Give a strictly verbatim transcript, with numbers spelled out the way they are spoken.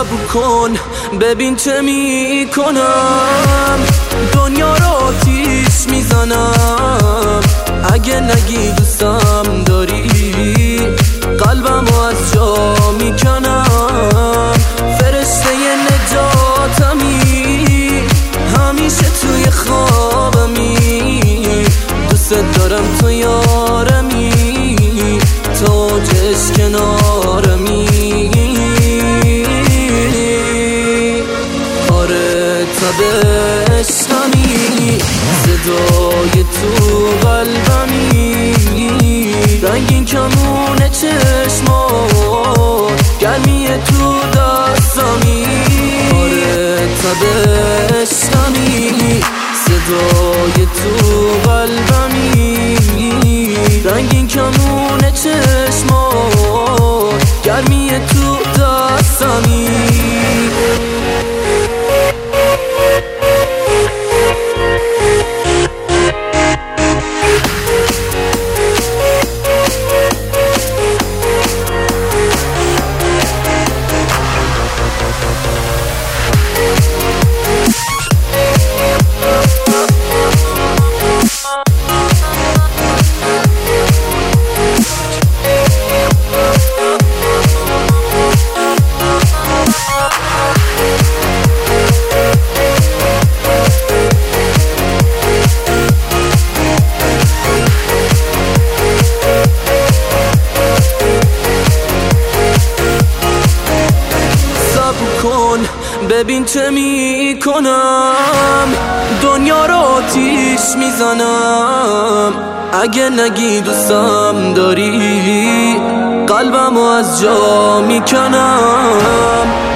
صبر کن ببین چه میکنم، دنیا رو آتیش میزنم. اگه نگی دوستم داری قلبمو از جا میکنم. فرشته نجاتمی همیشه توی خوابمی، دوست دارم تو یارمی، تو جش کنارمی. آره تب عشقمی، صدای تو قلبمی، رنگین کمون چشمات، گرمی تو دستمی. آره تب عشقمی، صدای تو قلبمی، رنگین کمون چشمات، گرمی تو دستمی. ببین چه میکنم، دنیا رو آتیش میزنم. اگه نگی دوستم داری قلبمو از جا میکنم.